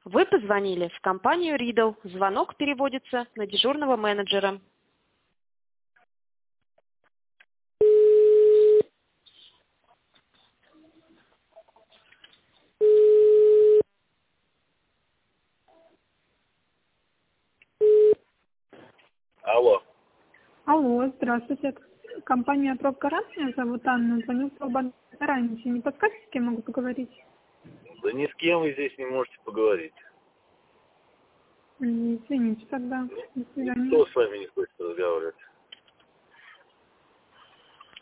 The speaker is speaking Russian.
Вы позвонили в компанию Riddle. Звонок переводится на дежурного менеджера. Алло. Алло, здравствуйте. Компания «Пробка РАН», меня зовут Анна. Звоню по раньше. Не подскажете, с кем могу поговорить? Да ни с кем вы здесь не можете поговорить. Извините тогда. До свидания. Никто с вами не хочет разговаривать.